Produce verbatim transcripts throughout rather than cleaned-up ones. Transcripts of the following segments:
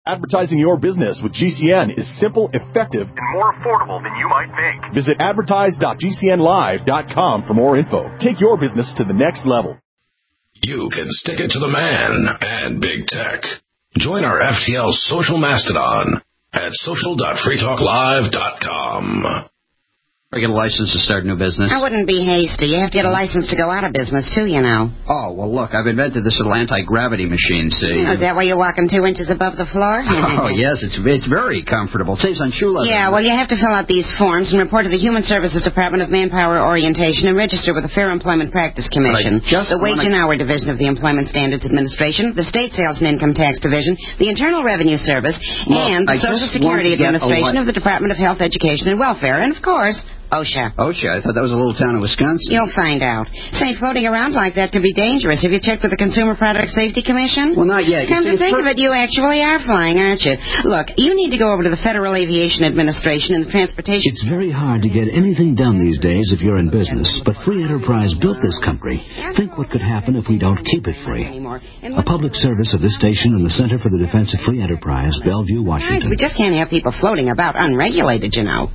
Advertising your business with G C N is simple, effective, and more affordable than you might think. Visit advertise dot g c n live dot com for more info. Take your business to the next level. You can stick it to the man and big tech. Join our F T L social mastodon at social dot free talk live dot com. Or get a license to start a new business. I wouldn't be hasty. You have to get a license to go out of business, too, you know. Oh, well, look, I've invented this little anti-gravity machine, see? Oh, is that why you're walking two inches above the floor? Oh, yes, it's it's very comfortable. Saves on shoe leather. Yeah, well, you have to fill out these forms and report to the Human Services Department of Manpower Orientation and register with the Fair Employment Practice Commission, the Wage and Hour Division of the Employment Standards Administration, the State Sales and Income Tax Division, the Internal Revenue Service, look, and the I Social Security Administration of the Department of Health, Education, and Welfare, and, of course, OSHA. OSHA? I thought that was a little town in Wisconsin. You'll find out. Say, floating around like that could be dangerous. Have you checked with the Consumer Product Safety Commission? Well, not yet. Come you to see, think for... of it, you actually are flying, aren't you? Look, you need to go over to the Federal Aviation Administration and the Transportation... It's very hard to get anything done these days if you're in business, but Free Enterprise built this country. Think what could happen if we don't keep it free. A public service of this station and the Center for the Defense of Free Enterprise, Bellevue, Washington. We just can't have people floating about unregulated, you know.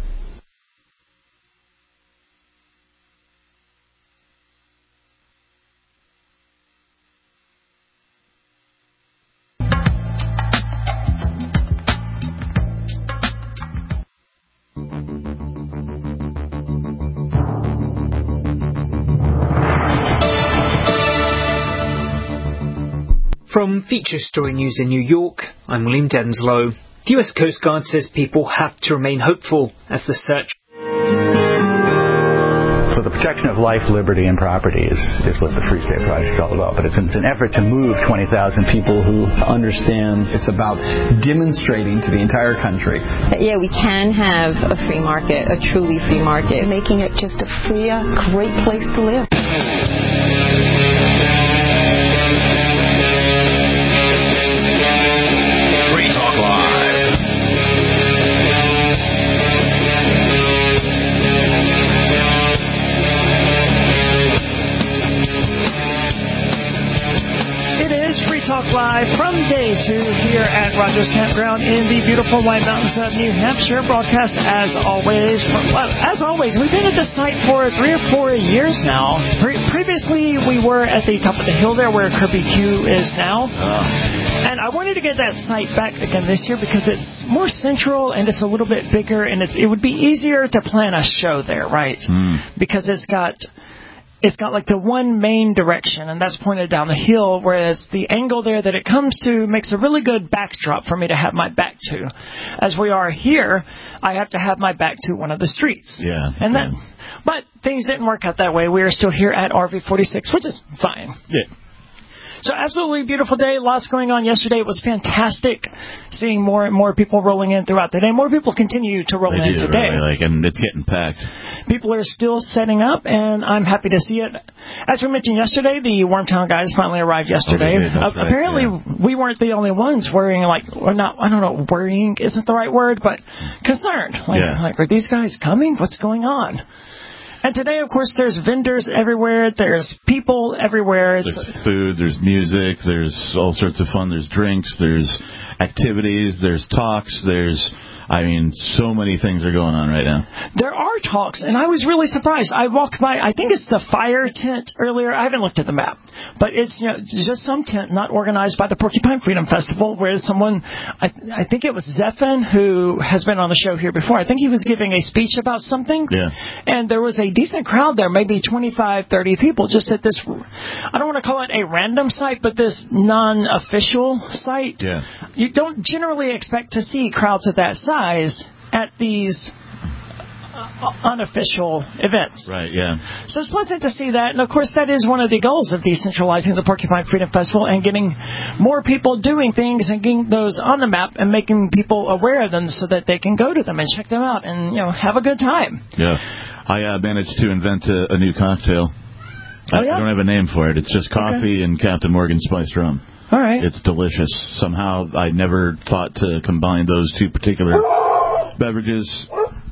From Feature Story News in New York, I'm William Denslow. The U S Coast Guard says people have to remain hopeful as the search... So the protection of life, liberty, and property is, is what the Free State Project is all about. But it's, it's an effort to move twenty thousand people who understand. It's about demonstrating to the entire country. Yeah, we can have a free market, a truly free market. Making it just a freer, great place to live. Talk Live from day two here at Rogers Campground in the beautiful White Mountains of New Hampshire. Broadcast as always. From, well, as always, we've been at this site for three or four years now. Pre- previously, we were at the top of the hill there where Kirby Q is now. Oh. And I wanted to get that site back again this year because it's more central and it's a little bit bigger and it's, it would be easier to plan a show there, right? Mm. Because it's got... It's got like the one main direction, and that's pointed down the hill, whereas the angle there that it comes to makes a really good backdrop for me to have my back to. As we are here, I have to have my back to one of the streets. Yeah. And then, but things didn't work out that way. We are still here at R V forty-six, which is fine. Yeah. So absolutely beautiful day. Lots going on yesterday. It was fantastic seeing more and more people rolling in throughout the day. More people continue to roll they in do, today. Really, like, and it's getting packed. People are still setting up, and I'm happy to see it. As we mentioned yesterday, the Wormtown guys finally arrived yesterday. Oh, uh, right, apparently, yeah. we weren't the only ones worrying, like, or not, I don't know, worrying isn't the right word, but concerned. Like, yeah. like, are these guys coming? What's going on? And today, of course, there's vendors everywhere. There's people everywhere. It's there's food. There's music. There's all sorts of fun. There's drinks. There's activities. There's talks. There's, I mean, so many things are going on right now. There are talks, and I was really surprised. I walked by, I think it's the fire tent earlier. I haven't looked at the map, but it's, you know, it's just some tent not organized by the Porcupine Freedom Festival, where someone, I, I think it was Zephan, who has been on the show here before. I think he was giving a speech about something, yeah. and there was a decent crowd there, maybe twenty-five, thirty people, just at this, I don't want to call it a random site, but this non-official site. Yeah. You don't generally expect to see crowds of that size at these uh, unofficial events. Right, yeah. So it's pleasant to see that. And, of course, that is one of the goals of decentralizing the Porcupine Freedom Festival and getting more people doing things and getting those on the map and making people aware of them so that they can go to them and check them out and, you know, have a good time. Yeah. I uh, managed to invent a, a new cocktail. Oh, yeah? I don't have a name for it. It's just coffee okay. and Captain Morgan spiced rum. All right. It's delicious. Somehow I never thought to combine those two particular beverages.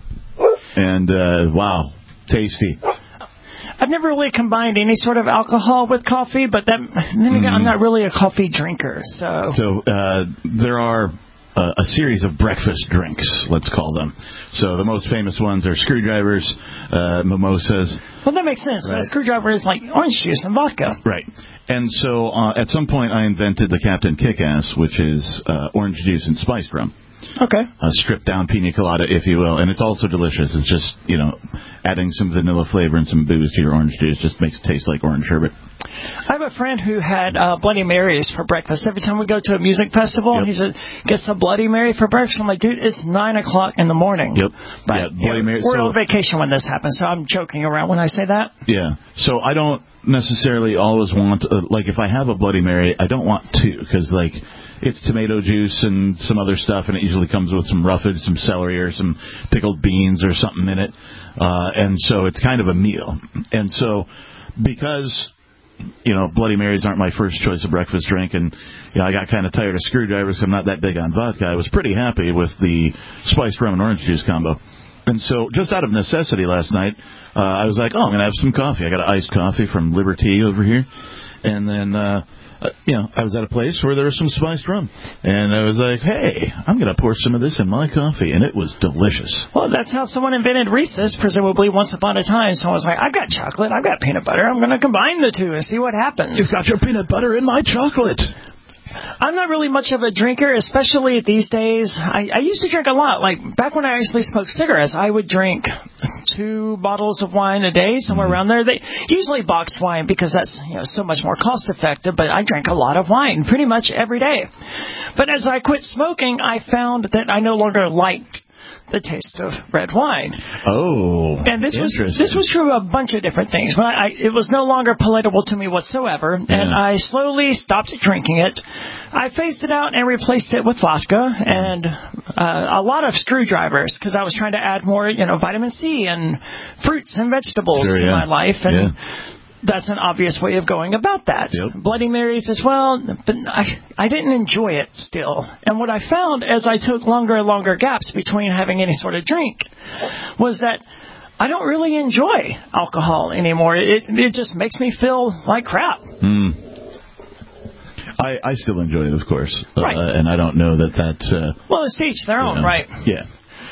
And, uh, wow, tasty. I've never really combined any sort of alcohol with coffee, but that, then again, mm-hmm. I'm not really a coffee drinker. So, so uh, there are a, a series of breakfast drinks, let's call them. So the most famous ones are screwdrivers, uh, mimosas. Well, that makes sense. Right. A screwdriver is like orange juice and vodka. Right. And so uh, at some point I invented the Captain Kick-Ass, which is uh, orange juice and spiced rum. Okay. A stripped down pina colada, if you will. And it's also delicious. It's just, you know, adding some vanilla flavor and some booze to your orange juice just makes it taste like orange sherbet. I have a friend who had uh, Bloody Marys for breakfast. Every time we go to a music festival, yep. he said, gets a Bloody Mary for breakfast. I'm like, dude, it's nine o'clock in the morning. Yep. But, yeah, Bloody Mary. We're so, on vacation when this happens, so I'm joking around when I say that. Yeah. So I don't necessarily always want, uh, like, if I have a Bloody Mary, I don't want two, because, like, it's tomato juice and some other stuff, and it usually comes with some roughage, some celery, or some pickled beans or something in it. Uh, and so it's kind of a meal. And so because, you know, Bloody Marys aren't my first choice of breakfast drink, and, you know, I got kind of tired of screwdrivers, so I'm not that big on vodka, I was pretty happy with the spiced rum and orange juice combo. And so just out of necessity last night, uh, I was like, oh, I'm going to have some coffee. I got an iced coffee from Liberty over here. And then... Uh, Uh, you know, I was at a place where there was some spiced rum. And I was like, hey, I'm going to pour some of this in my coffee. And it was delicious. Well, that's how someone invented Reese's, presumably once upon a time. Someone was like, I've got chocolate, I've got peanut butter. I'm going to combine the two and see what happens. You've got your peanut butter in my chocolate. I'm not really much of a drinker, especially these days. I, I used to drink a lot. Like, back when I actually smoked cigarettes, I would drink two bottles of wine a day, somewhere mm-hmm. around there. They usually boxed wine because that's, you know, so much more cost effective, but I drank a lot of wine pretty much every day. But as I quit smoking, I found that I no longer liked the taste of red wine. Oh, and this was this was true of a bunch of different things. But I, it was no longer palatable to me whatsoever, yeah. and I slowly stopped drinking it. I phased it out and replaced it with vodka and uh, a lot of screwdrivers because I was trying to add more, you know, vitamin C and fruits and vegetables sure, to yeah. my life. And yeah. that's an obvious way of going about that. Yep. Bloody Marys as well, but I, I didn't enjoy it still. And what I found as I took longer and longer gaps between having any sort of drink was that I don't really enjoy alcohol anymore. It it just makes me feel like crap. Mm. I, I still enjoy it, of course. Right. Uh, and I don't know that that's... Uh, well, it's each their own, know, right? Yeah.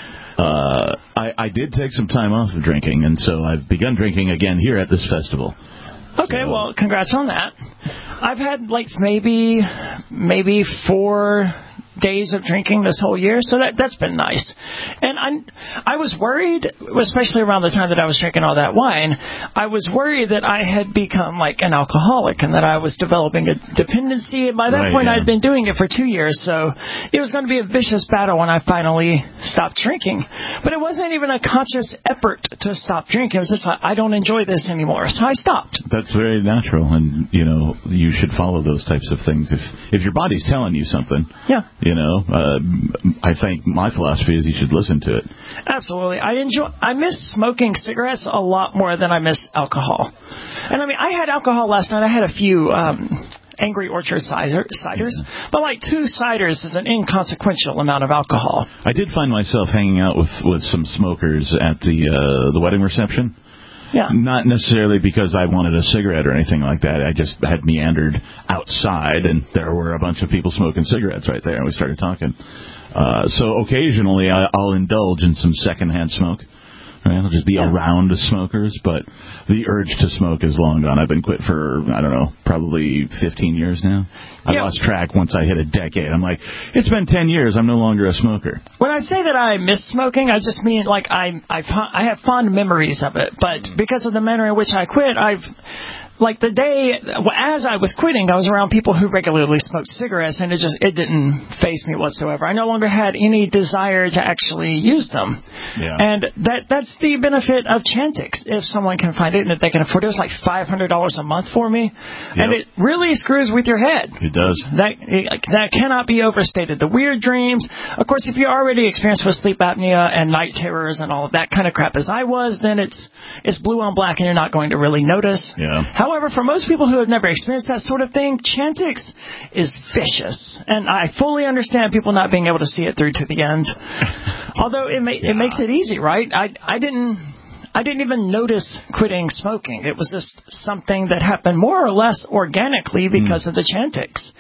Uh, I, I did take some time off of drinking, and so I've begun drinking again here at this festival. Okay, so. well, congrats on that. I've had, like, maybe maybe four days of drinking this whole year, so that, that's been nice. And I I was worried, especially around the time that I was drinking all that wine, I was worried that I had become like an alcoholic and that I was developing a dependency. And by that right, point, yeah. I'd been doing it for two years, so it was going to be a vicious battle when I finally stopped drinking. But it wasn't even a conscious effort to stop drinking. It was just like, I don't enjoy this anymore, so I stopped. That's very natural, and, you know, you should follow those types of things. If, if your body's telling you something, yeah. You know, uh, I think my philosophy is you should listen to it. Absolutely. I enjoy. I miss smoking cigarettes a lot more than I miss alcohol. And I mean, I had alcohol last night. I had a few um, Angry Orchard cider, ciders, yeah. but like two ciders is an inconsequential amount of alcohol. I did find myself hanging out with, with some smokers at the uh, the wedding reception. Yeah. Not necessarily because I wanted a cigarette or anything like that. I just had meandered outside, and there were a bunch of people smoking cigarettes right there, and we started talking. Uh, so occasionally I, I'll indulge in some secondhand smoke. Right? I'll just be yeah. around smokers, but the urge to smoke is long gone. I've been quit for, I don't know, probably fifteen years now. I yeah. lost track once I hit a decade. I'm like, it's been ten years. I'm no longer a smoker. When I say that I miss smoking, I just mean like I I I have fond memories of it. But because of the manner in which I quit, I've... Like the day, as I was quitting, I was around people who regularly smoked cigarettes, and it just it didn't faze me whatsoever. I no longer had any desire to actually use them. Yeah. And that that's the benefit of Chantix. If someone can find it and if they can afford it, it's like five hundred dollars a month for me. Yep. And it really screws with your head. It does. That that cannot be overstated. The weird dreams. Of course, if you're already experienced with sleep apnea and night terrors and all of that kind of crap as I was, then it's it's blue on black and you're not going to really notice. Yeah. However, for most people who have never experienced that sort of thing, Chantix is vicious. And I fully understand people not being able to see it through to the end. Although it, ma- yeah. it makes it easy, right? I, I didn't... I didn't even notice quitting smoking. It was just something that happened more or less organically because mm. of the Chantix.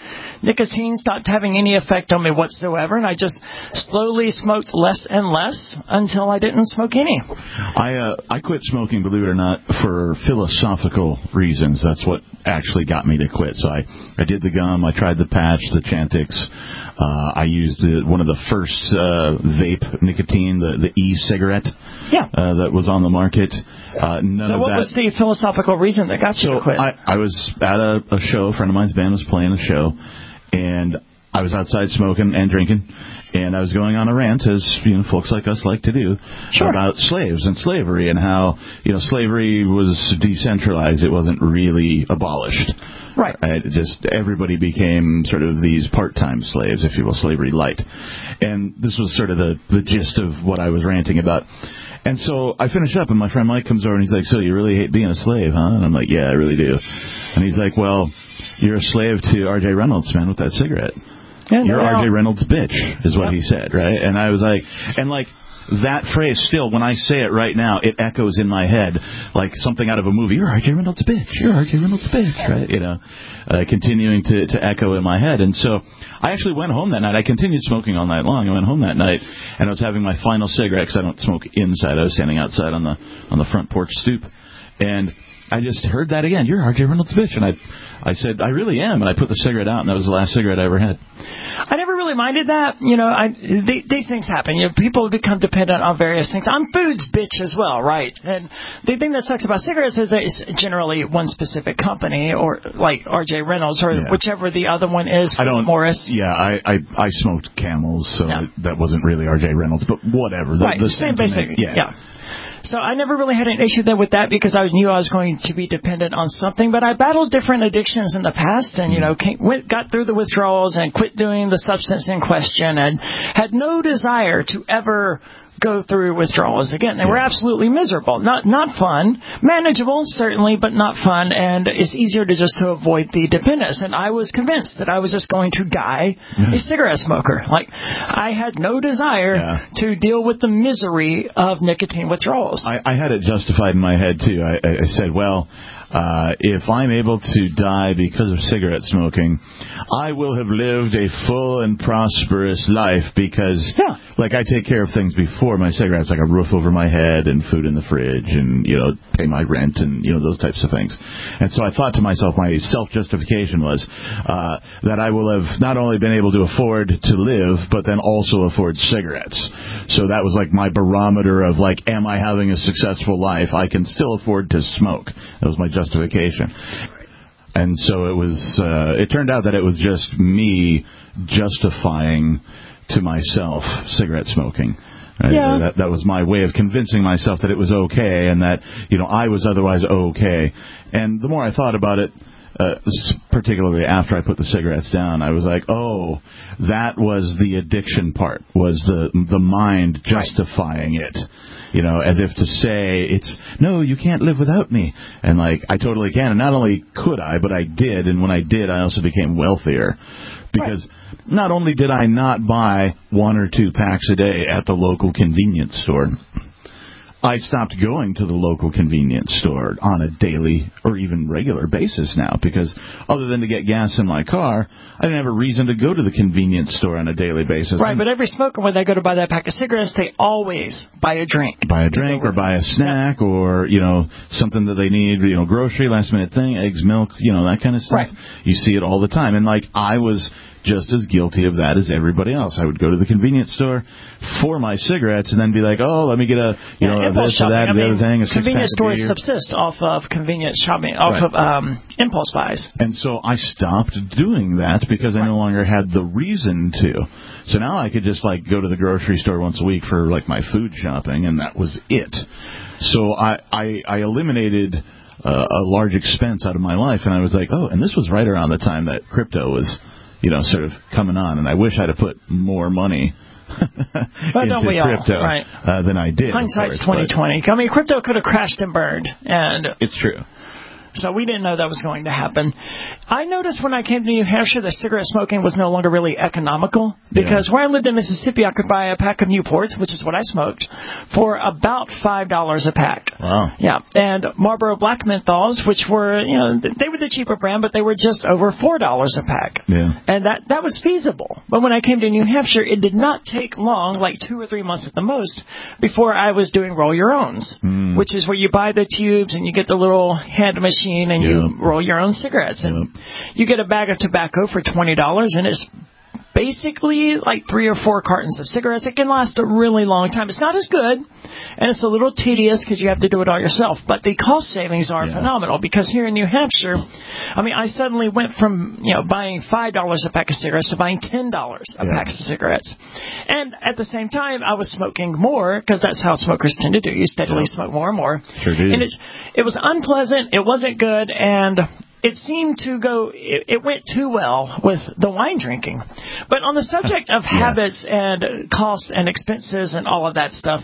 nicotine stopped having any effect on me whatsoever, and I just slowly smoked less and less until I didn't smoke any. I uh, I quit smoking, believe it or not, for philosophical reasons. That's what actually got me to quit. So I, I did the gum, I tried the patch, the Chantix. Uh, I used the, one of the first uh, vape nicotine, the, the e-cigarette yeah. uh, that was on the market. Uh, none so of what that. was the philosophical reason that got you so to quit? I, I was at a, a show. A friend of mine's band was playing a show, and I was outside smoking and drinking, and I was going on a rant, as you know, folks like us like to do, sure. about slaves and slavery and how you know slavery was decentralized; it wasn't really abolished. Right. Uh, just everybody became sort of these part-time slaves, if you will, slavery light. And this was sort of the, the gist of what I was ranting about. And so I finish up, and my friend Mike comes over, and he's like, so you really hate being a slave, huh? And I'm like, yeah, I really do. And he's like, well, you're a slave to R J Reynolds, man, with that cigarette. Yeah, you're no, R J Reynolds' bitch, is what yep. he said, right? And I was like, and like, that phrase still, when I say it right now, it echoes in my head like something out of a movie. You're R J Reynolds' bitch. You're R J Reynolds' bitch, right? You know, uh, continuing to, to echo in my head. And so I actually went home that night. I continued smoking all night long. I went home that night, and I was having my final cigarette because I don't smoke inside. I was standing outside on the on the front porch stoop, and I just heard that again. You're R J Reynolds' bitch. And I I said, I really am. And I put the cigarette out, and that was the last cigarette I ever had. I never really minded that. You know, I, th- these things happen. You know, people become dependent on various things. I'm food's bitch as well, right? And the thing that sucks about cigarettes is that it's generally one specific company, or like R J Reynolds, or yeah. whichever the other one is, I don't, Morris. Yeah, I, I, I smoked Camels, so yeah. that wasn't really R J Reynolds, but whatever. The, right, the same basic. Yeah. yeah. So I never really had an issue then with that because I knew I was going to be dependent on something. But I battled different addictions in the past and, you know, came, went, got through the withdrawals and quit doing the substance in question and had no desire to ever go through withdrawals again. They yeah. were absolutely miserable. Not not fun. Manageable, certainly, but not fun. And it's easier to just to avoid the dependence. And I was convinced that I was just going to die a cigarette smoker. Like, I had no desire yeah. to deal with the misery of nicotine withdrawals. I, I had it justified in my head, too. I, I said, well, Uh, if I'm able to die because of cigarette smoking, I will have lived a full and prosperous life because, yeah. like, I take care of things before my cigarettes, like a roof over my head and food in the fridge and, you know, pay my rent and, you know, those types of things. And so I thought to myself, my self-justification was uh, that I will have not only been able to afford to live, but then also afford cigarettes. So that was like my barometer of, like, am I having a successful life? I can still afford to smoke. That was my justification. Justification. And so it was, uh, it turned out that it was just me justifying to myself cigarette smoking. Right? Yeah. That, that was my way of convincing myself that it was okay and that, you know, I was otherwise okay. And the more I thought about it, uh, particularly after I put the cigarettes down, I was like, oh, that was the addiction part, was the the mind justifying right. it. You know, as if to say, it's, no, you can't live without me. And, like, I totally can. And not only could I, but I did. And when I did, I also became wealthier. Because right. not only did I not buy one or two packs a day at the local convenience store, I stopped going to the local convenience store on a daily or even regular basis now because other than to get gas in my car, I didn't have a reason to go to the convenience store on a daily basis. Right, but every smoker, when they go to buy that pack of cigarettes, they always buy a drink. Buy a drink or buy a snack yeah. or, you know, something that they need, you know, grocery, last minute thing, eggs, milk, you know, that kind of stuff. Right. You see it all the time. And, like, I was just as guilty of that as everybody else. I would go to the convenience store for my cigarettes and then be like, oh, let me get a, you yeah, know, this or that, I the mean, other thing. A convenience stores subsist off of convenience shopping, off right. of um, impulse buys. And so I stopped doing that because I no longer had the reason to. So now I could just, like, go to the grocery store once a week for, like, my food shopping, and that was it. So I, I, I eliminated uh, a large expense out of my life, and I was like, oh, and this was right around the time that crypto was, you know, sort of coming on, and I wish I'd have put more money well, into don't we crypto all? Right. uh, than I did. Hindsight's twenty twenty. I mean, crypto could have crashed and burned, and it's true. So we didn't know that was going to happen. I noticed when I came to New Hampshire that cigarette smoking was no longer really economical because yeah. where I lived in Mississippi, I could buy a pack of Newports, which is what I smoked, for about five dollars a pack. Wow. Yeah. And Marlboro Black Menthols, which were, you know, they were the cheaper brand, but they were just over four dollars a pack. Yeah. And that, that was feasible. But when I came to New Hampshire, it did not take long, like two or three months at the most, before I was doing roll your owns, mm. which is where you buy the tubes and you get the little hand machine and you yep. roll your own cigarettes. And yep. you get a bag of tobacco for twenty dollars, and it's basically like three or four cartons of cigarettes. It can last a really long time. It's not as good, and it's a little tedious because you have to do it all yourself. But the cost savings are yeah. phenomenal because here in New Hampshire, I mean, I suddenly went from, you know, buying five dollars a pack of cigarettes to buying ten dollars a yeah. pack of cigarettes. And at the same time, I was smoking more because that's how smokers tend to do. You steadily yeah. smoke more and more. Sure do. And it's, it was unpleasant. It wasn't good. And it seemed to go, it, it went too well with the wine drinking. But on the subject of yeah. habits and costs and expenses and all of that stuff,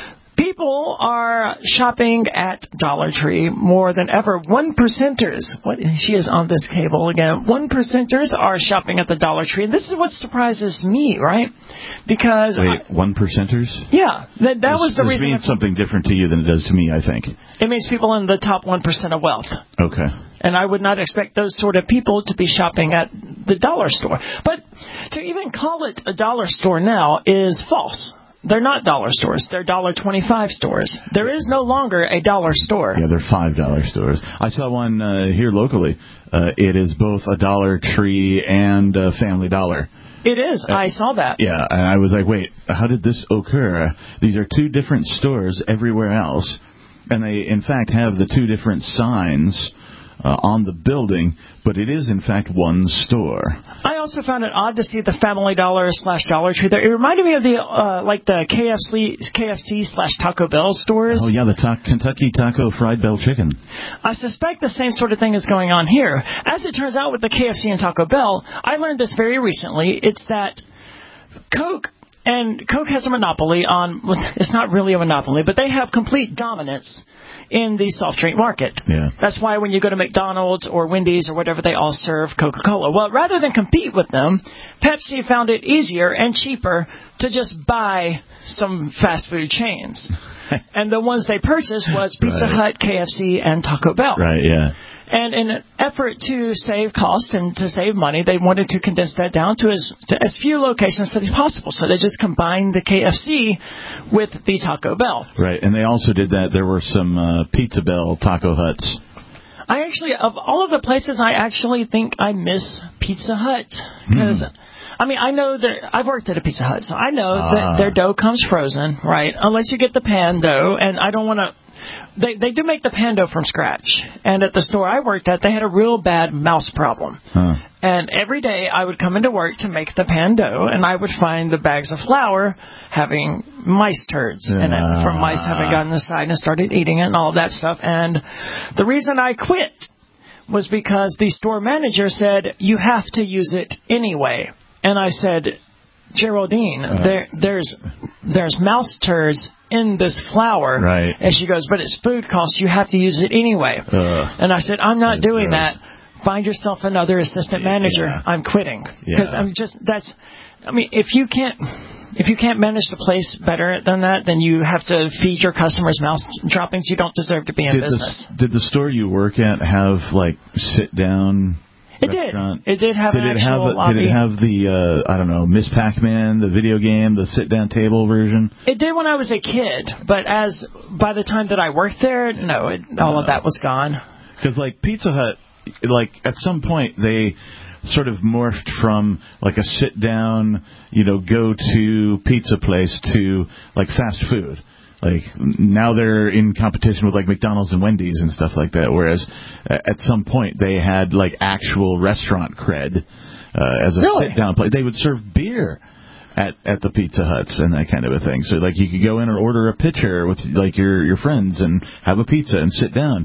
people are shopping at Dollar Tree more than ever. One percenters, what she is on this cable again. One percenters are shopping at the Dollar Tree, and this is what surprises me, right? Because wait, I, one percenters? Yeah, that, that this, was the this reason. It means something different to you than it does to me, I think. It means people in the top one percent of wealth. Okay. And I would not expect those sort of people to be shopping at the dollar store. But to even call it a dollar store now is false. They're not dollar stores. They're one dollar twenty-five stores. There is no longer a dollar store. Yeah, they're five dollar stores. I saw one uh, here locally. Uh, it is both a Dollar Tree and a Family Dollar. It is. Uh, I saw that. Yeah, and I was like, wait, how did this occur? These are two different stores everywhere else. And they, in fact, have the two different signs uh, on the building, but it is, in fact, one store. I also found it odd to see the Family Dollar slash Dollar Tree there. It reminded me of the, uh, like the K F C, K F C slash Taco Bell stores. Oh, yeah, the ta- Kentucky Taco Fried Bell Chicken. I suspect the same sort of thing is going on here. As it turns out with the K F C and Taco Bell, I learned this very recently. It's that Coke... And Coke has a monopoly on, it's not really a monopoly, but they have complete dominance in the soft drink market. Yeah. That's why when you go to McDonald's or Wendy's or whatever, they all serve Coca-Cola. Well, rather than compete with them, Pepsi found it easier and cheaper to just buy some fast food chains. And the ones they purchased was Pizza right. Hut, K F C, and Taco Bell. Right, yeah. And in an effort to save costs and to save money, they wanted to condense that down to as, to as few locations as possible. So they just combined the K F C with the Taco Bell. Right, and they also did that. There were some uh, Pizza Bell Taco Huts. I actually, of all of the places, I actually think I miss Pizza Hut. Because, mm. I mean, I know that I've worked at a Pizza Hut, so I know ah. that their dough comes frozen, right? Unless you get the pan dough, and I don't want to... They they do make the pan dough from scratch. And at the store I worked at, they had a real bad mouse problem. Huh. And every day I would come into work to make the pan dough, and I would find the bags of flour having mice turds in it from mice having gotten inside and started eating it and all that stuff. And the reason I quit was because the store manager said, you have to use it anyway. And I said, Geraldine, uh, there there's there's mouse turds in this flour. Right. And she goes, but it's food costs. You have to use it anyway. Uh, and I said, I'm not doing gross. that. Find yourself another assistant manager. Yeah. I'm quitting. Because yeah. I'm just, that's, I mean, if you can't, if you can't manage the place better than that, then you have to feed your customers mouse droppings. You don't deserve to be in did business. The, did the store you work at have, like, sit-down... It restaurant? did. It did have did an it actual have a, lobby. Did it have the, uh, I don't know, Miss Pac-Man, the video game, the sit-down table version? It did when I was a kid, but as by the time that I worked there, no, it, all no. of that was gone. Because, like, Pizza Hut, like, at some point, they sort of morphed from, like, a sit-down, you know, go-to pizza place to, like, fast food. Like, now they're in competition with, like, McDonald's and Wendy's and stuff like that, whereas at some point they had, like, actual restaurant cred uh, as a really? sit-down place. They would serve beer at, at the Pizza Huts and that kind of a thing. So, like, you could go in and order a pitcher with, like, your, your friends and have a pizza and sit down.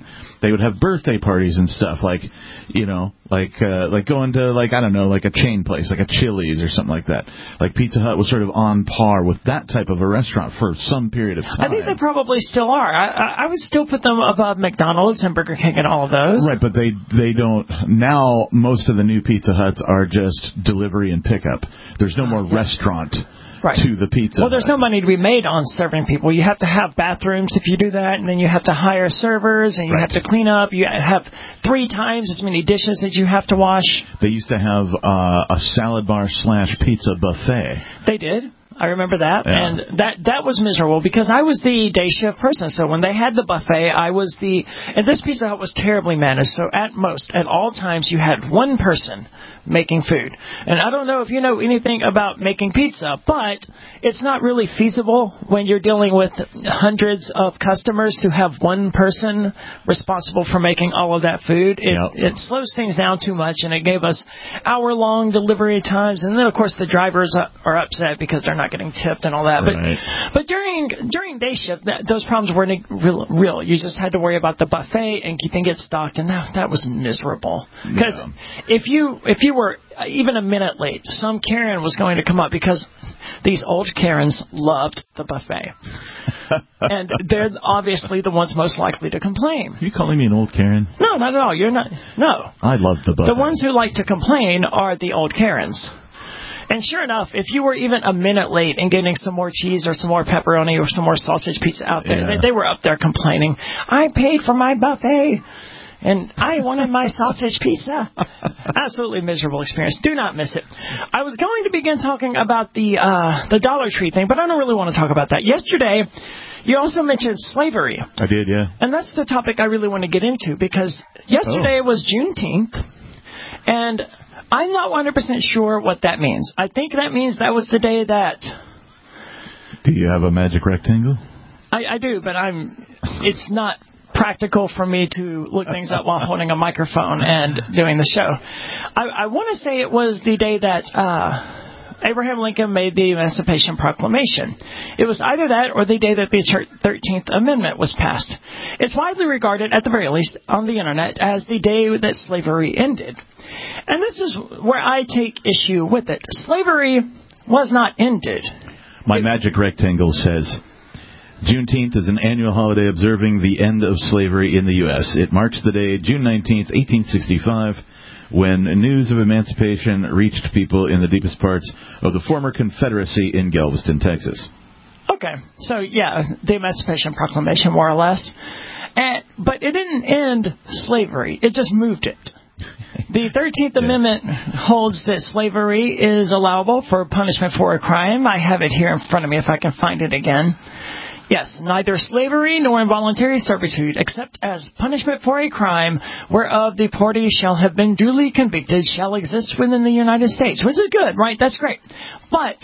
they would have birthday parties and stuff, like, you know, like uh, like going to, like, I don't know, like a chain place, like a Chili's or something like that. Like Pizza Hut was sort of on par with that type of a restaurant for some period of time. I think they probably still are. I, I, I would still put them above McDonald's and Burger King and all of those. Right, but they they don't. Now most of the new Pizza Huts are just delivery and pickup. There's no more yeah. restaurant. Right. To the Pizza Well, there's Hut. no money to be made on serving people. You have to have bathrooms if you do that, and then you have to hire servers, and you right. have to clean up. You have three times as many dishes as you have to wash. They used to have uh, a salad bar slash pizza buffet. They did. I remember that, yeah. and that that was miserable because I was the day shift person. So when they had the buffet, I was the, and this Pizza Hut was terribly managed. So at most, at all times, you had one person making food. And I don't know if you know anything about making pizza, but it's not really feasible when you're dealing with hundreds of customers to have one person responsible for making all of that food. It, yep. it slows things down too much, and it gave us hour-long delivery times. And then, of course, the drivers are upset because they're not getting tipped and all that. Right. But but during during day shift, that, those problems weren't real, real. You just had to worry about the buffet and keeping it stocked, and that, that was miserable. Because yeah. if you if you were even a minute late, some Karen was going to come up because these old Karens loved the buffet. And they're obviously the ones most likely to complain. Are you calling me an old Karen? No, not at all. You're not. No. I love the buffet. The ones who like to complain are the old Karens. And sure enough, if you were even a minute late in getting some more cheese or some more pepperoni or some more sausage pizza out there, yeah. they, they were up there complaining, I paid for my buffet. And I wanted my sausage pizza. Absolutely miserable experience. Do not miss it. I was going to begin talking about the uh, the Dollar Tree thing, but I don't really want to talk about that. Yesterday, you also mentioned slavery. I did, yeah. And that's the topic I really want to get into, because yesterday oh. was Juneteenth, and I'm not one hundred percent sure what that means. I think that means that was the day that... Do you have a magic rectangle? I, I do, but I'm. it's not... practical for me to look things up while holding a microphone and doing the show. I, I want to say it was the day that uh, Abraham Lincoln made the Emancipation Proclamation. It was either that or the day that the thirteenth Amendment was passed. It's widely regarded, at the very least on the Internet, as the day that slavery ended. And this is where I take issue with it. Slavery was not ended. My it, magic rectangle says... Juneteenth is an annual holiday observing the end of slavery in the U S It marks the day, June nineteenth, eighteen sixty-five, when news of emancipation reached people in the deepest parts of the former Confederacy in Galveston, Texas. Okay, so yeah, the Emancipation Proclamation, more or less. And, but it didn't end slavery, it just moved it. The thirteenth yeah. Amendment holds that slavery is allowable for punishment for a crime. I have it here in front of me if I can find it again. Yes, neither slavery nor involuntary servitude, except as punishment for a crime whereof the party shall have been duly convicted, shall exist within the United States. Which is good, right? That's great. But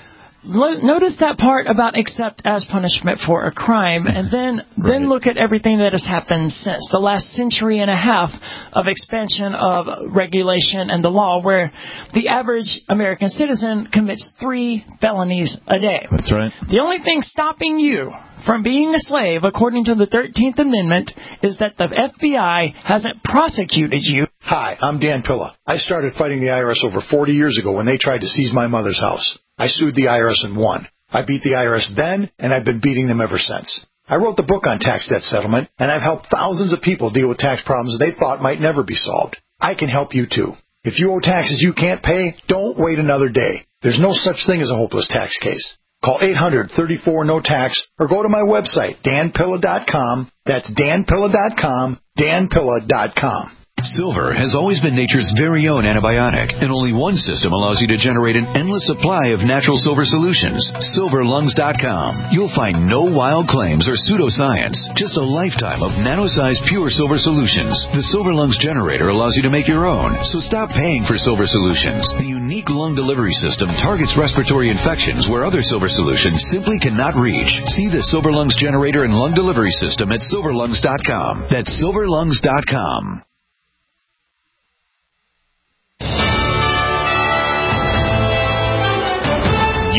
lo- notice that part about except as punishment for a crime, and then right. then look at everything that has happened since the last century and a half of expansion of regulation and the law, where the average American citizen commits three felonies a day. That's right. The only thing stopping you from being a slave, according to the thirteenth Amendment, is that the F B I hasn't prosecuted you. Hi, I'm Dan Pilla. I started fighting the I R S over forty years ago when they tried to seize my mother's house. I sued the I R S and won. I beat the I R S then, and I've been beating them ever since. I wrote the book on tax debt settlement, and I've helped thousands of people deal with tax problems they thought might never be solved. I can help you too. If you owe taxes you can't pay, don't wait another day. There's no such thing as a hopeless tax case. Call eight hundred, thirty-four, no tax or go to my website, dan pilla dot com. That's dan pilla dot com, dan pilla dot com. Silver has always been nature's very own antibiotic, and only one system allows you to generate an endless supply of natural silver solutions. silver lungs dot com. You'll find no wild claims or pseudoscience, just a lifetime of nano-sized pure silver solutions. The Silver Lungs generator allows you to make your own, so stop paying for silver solutions. The unique lung delivery system targets respiratory infections where other silver solutions simply cannot reach. See the Silver Lungs generator and lung delivery system at silver lungs dot com. That's silver lungs dot com.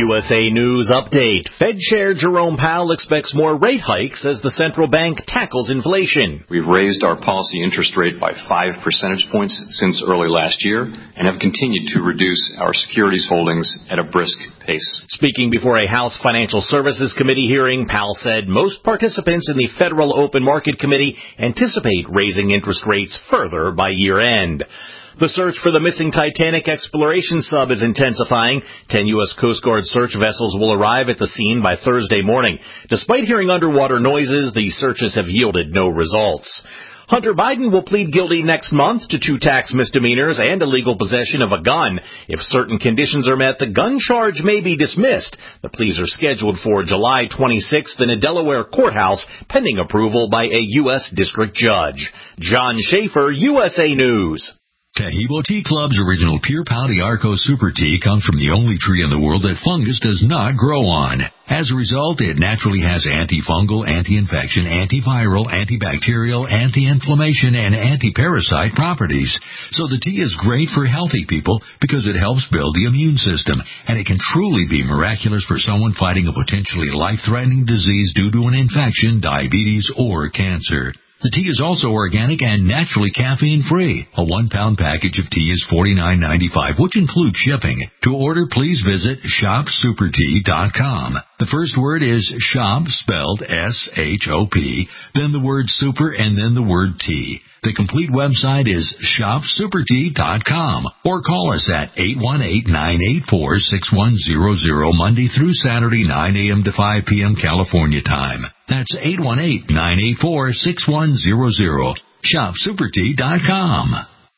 U S A News Update. Fed Chair Jerome Powell expects more rate hikes as the central bank tackles inflation. We've raised our policy interest rate by five percentage points since early last year and have continued to reduce our securities holdings at a brisk pace. Speaking before a House Financial Services Committee hearing, Powell said most participants in the Federal Open Market Committee anticipate raising interest rates further by year end. The search for the missing Titanic exploration sub is intensifying. Ten U S Coast Guard search vessels will arrive at the scene by Thursday morning. Despite hearing underwater noises, the searches have yielded no results. Hunter Biden will plead guilty next month to two tax misdemeanors and illegal possession of a gun. If certain conditions are met, the gun charge may be dismissed. The pleas are scheduled for July twenty-sixth in a Delaware courthouse, pending approval by a U S district judge. John Schaefer, U S A News. Tahibo Tea Club's original Pure Pau D'Arco Super Tea comes from the only tree in the world that fungus does not grow on. As a result, it naturally has antifungal, anti-infection, antiviral, antibacterial, anti-inflammation, and anti-parasite properties. So the tea is great for healthy people because it helps build the immune system, and it can truly be miraculous for someone fighting a potentially life-threatening disease due to an infection, diabetes, or cancer. The tea is also organic and naturally caffeine-free. A one-pound package of tea is forty-nine ninety-five, which includes shipping. To order, please visit shop super tea dot com. The first word is shop, spelled S H O P, then the word super, and then the word tea. The complete website is shop super tea dot com, or call us at eight one eight, nine eight four, six one zero zero Monday through Saturday, nine a.m. to five p.m. California time. That's eight one eight, nine eight four, six one zero zero. shop super tea dot com.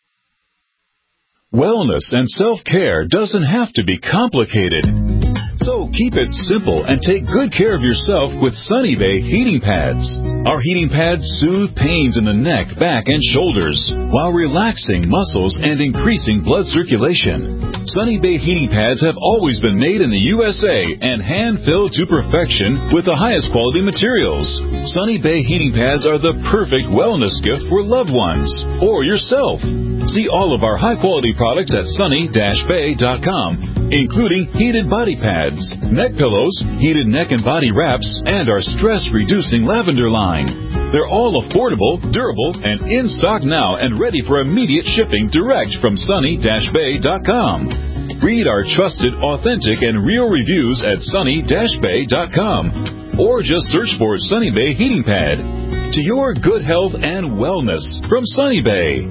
Wellness and self-care doesn't have to be complicated. So keep it simple and take good care of yourself with Sunny Bay heating pads. Our heating pads soothe pains in the neck, back, and shoulders while relaxing muscles and increasing blood circulation. Sunny Bay heating pads have always been made in the U S A and hand-filled to perfection with the highest quality materials. Sunny Bay heating pads are the perfect wellness gift for loved ones or yourself. See all of our high-quality products at sunny dash bay dot com, including heated body pads, neck pillows, heated neck and body wraps, and our stress-reducing lavender line. They're all affordable, durable, and in stock now and ready for immediate shipping direct from sunny dash bay dot com. Read our trusted, authentic, and real reviews at sunny dash bay dot com, or just search for Sunny Bay Heating Pad. To your good health and wellness from Sunny Bay.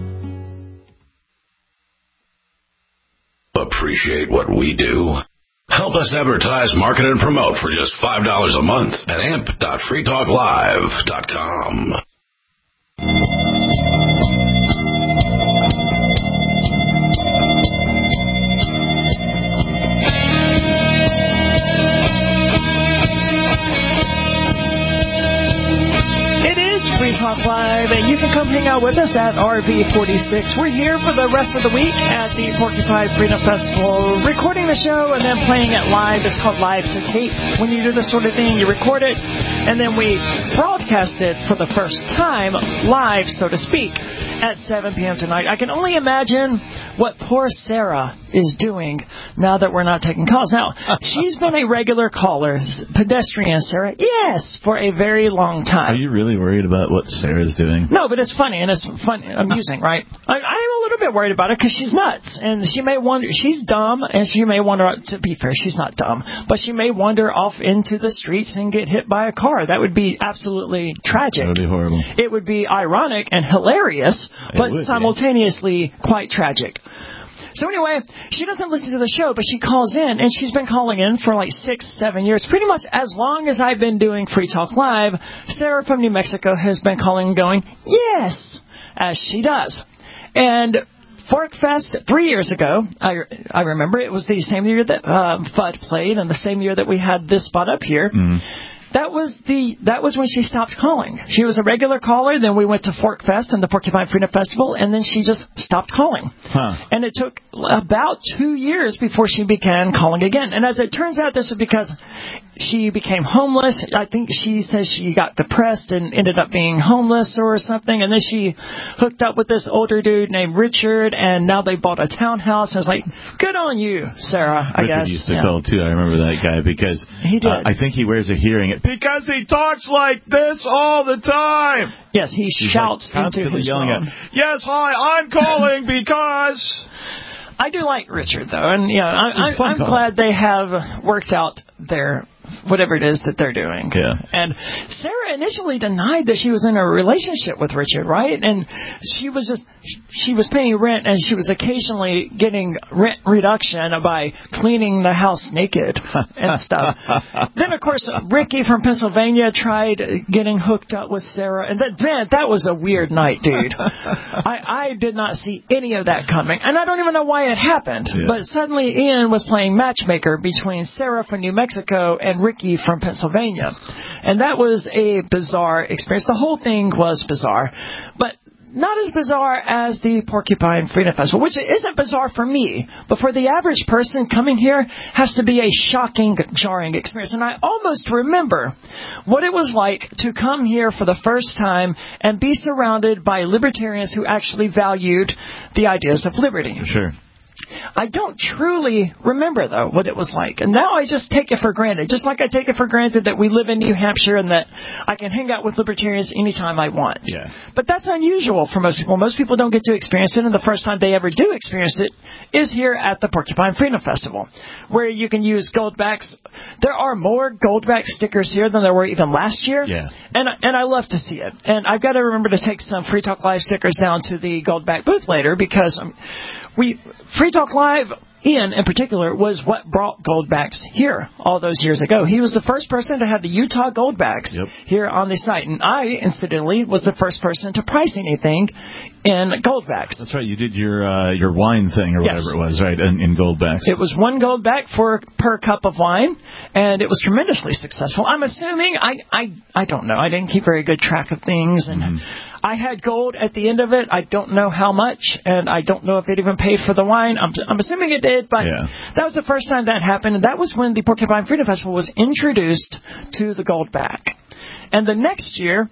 Appreciate what we do? Help us advertise, market, and promote for just five dollars a month at amp dot free talk live dot com. Free Talk Live, and you can come hang out with us at R V forty-six. We're here for the rest of the week at the Porcupine Freedom Festival, recording the show and then playing it live. It's called live to tape. When you do this sort of thing, you record it, and then we broadcast it for the first time live, so to speak, at seven p.m. tonight. I can only imagine what poor Sarah is doing now that we're not taking calls. Now, she's been a regular caller, pedestrian Sarah, yes, for a very long time. Are you really worried about what Sarah's doing? No, but it's funny, and it's fun, amusing, right? I, I'm a little bit worried about it because she's nuts, and she may wonder, she's dumb, and she may wander, to be fair, she's not dumb, but she may wander off into the streets and get hit by a car. That would be absolutely tragic. That would be horrible. It would be ironic and hilarious, but simultaneously quite tragic. So anyway, she doesn't listen to the show, but she calls in, and she's been calling in for like six, seven years. Pretty much as long as I've been doing Free Talk Live, Sarah from New Mexico has been calling and going, yes, as she does. And Fork Fest three years ago, I, I remember it was the same year that uh, Fudd played and the same year that we had this spot up here. Mm. That was the that was when she stopped calling. She was a regular caller. Then we went to Fork Fest and the Porcupine Freedom Festival, and then she just stopped calling. Huh. And it took about two years before she began calling again. And as it turns out, this is because she became homeless. I think she says she got depressed and ended up being homeless or something. And then she hooked up with this older dude named Richard, and now they bought a townhouse. I was like, good on you, Sarah, I Richard guess. used to yeah. call, too. I remember that guy because he did. Uh, I think he wears a hearing aid because he talks like this all the time. Yes, he He's shouts like into his yelling phone. At, yes, hi, I'm calling because... I do like Richard, though, and you know, I, I, I'm call. glad they have worked out their whatever it is that they're doing. Yeah. And Sarah initially denied that she was in a relationship with Richard, right? And she was just she was paying rent, and she was occasionally getting rent reduction by cleaning the house naked and stuff. Then, of course, Ricky from Pennsylvania tried getting hooked up with Sarah, and that man, that was a weird night, dude. I, I did not see any of that coming, and I don't even know why it happened. Yeah. But suddenly, Ian was playing matchmaker between Sarah from New Mexico and Ricky from Pennsylvania. And that was a bizarre experience. The whole thing was bizarre. But not as bizarre as the Porcupine Freedom Festival, which isn't bizarre for me. But for the average person coming here has to be a shocking, jarring experience. And I almost remember what it was like to come here for the first time and be surrounded by libertarians who actually valued the ideas of liberty. Sure. I don't truly remember, though, what it was like. And now I just take it for granted. Just like I take it for granted that we live in New Hampshire and that I can hang out with libertarians anytime I want. Yeah. But that's unusual for most people. Most people don't get to experience it, and the first time they ever do experience it is here at the Porcupine Freedom Festival, where you can use Goldbacks. There are more Goldback stickers here than there were even last year. Yeah. And, and I love to see it. And I've got to remember to take some Free Talk Live stickers down to the Goldback booth later, because um, we Free Talk Live, Ian in particular, was what brought Goldbacks here all those years ago. He was the first person to have the Utah Goldbacks yep. here on the site. And I, incidentally, was the first person to price anything in Goldbacks. That's right. You did your uh, your wine thing or yes. whatever it was, right, in, in Goldbacks. It was one Goldback for per cup of wine, and it was tremendously successful. I'm assuming, I, I, I don't know. I didn't keep very good track of things, and mm-hmm. I had gold at the end of it. I don't know how much, and I don't know if it even paid for the wine. I'm, I'm assuming it did, but yeah. that was the first time that happened, and that was when the Porcupine Freedom Festival was introduced to the Goldback. And the next year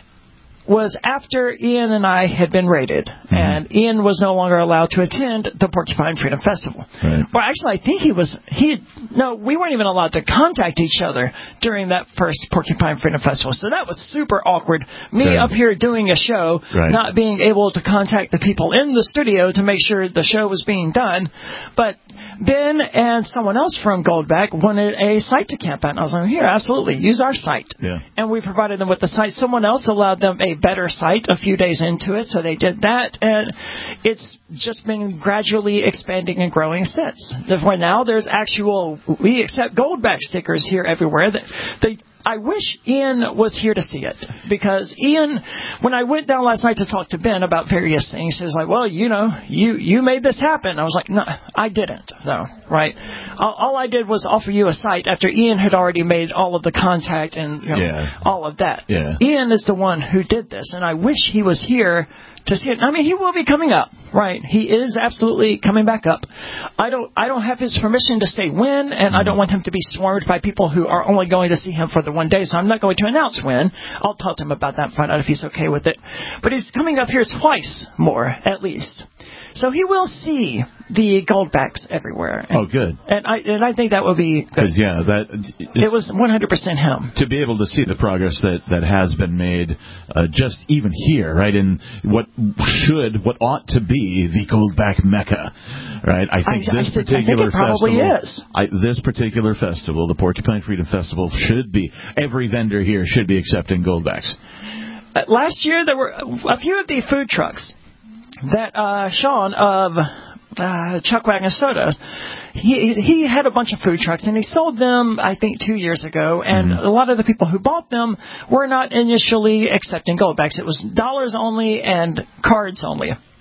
was after Ian and I had been raided, mm-hmm. and Ian was no longer allowed to attend the Porcupine Freedom Festival. Right. Well, actually, I think he was, he, no, we weren't even allowed to contact each other during that first Porcupine Freedom Festival, so that was super awkward. Me right. up here doing a show, right. not being able to contact the people in the studio to make sure the show was being done, but Ben and someone else from Goldback wanted a site to camp at, and I was like, here, absolutely, use our site. Yeah. And we provided them with the site. Someone else allowed them a better site a few days into it, so they did that, and it's just been gradually expanding and growing since. Therefore, now there's actual, we accept Goldback stickers here everywhere. They, they I wish Ian was here to see it, because Ian, when I went down last night to talk to Ben about various things, he was like, well, you know, you, you made this happen. I was like, no, I didn't, though, right? All, all I did was offer you a site after Ian had already made all of the contact and you know, yeah. all of that. Yeah. Ian is the one who did this, and I wish he was here to see it. I mean, he will be coming up, right? He is absolutely coming back up. I don't I don't have his permission to say when, and I don't want him to be swarmed by people who are only going to see him for the one day, so I'm not going to announce when. I'll talk to him about that and find out if he's okay with it. But he's coming up here twice more, at least. So he will see the Goldbacks everywhere. And, oh, good. And I and I think that would be good. Because, yeah, that... It, it was one hundred percent him. To be able to see the progress that, that has been made uh, just even here, right, in what should, what ought to be the Goldback Mecca, right? I think I, this I, particular I think it probably festival... is. I, this particular festival, the Porcupine Freedom Festival, should be... Every vendor here should be accepting Goldbacks. Uh, last year, there were a few of the food trucks that uh, Sean of uh, Chuck Wagon Soda, he he had a bunch of food trucks, and he sold them, I think, two years ago, and mm-hmm. a lot of the people who bought them were not initially accepting Goldbacks. It was dollars only and cards only.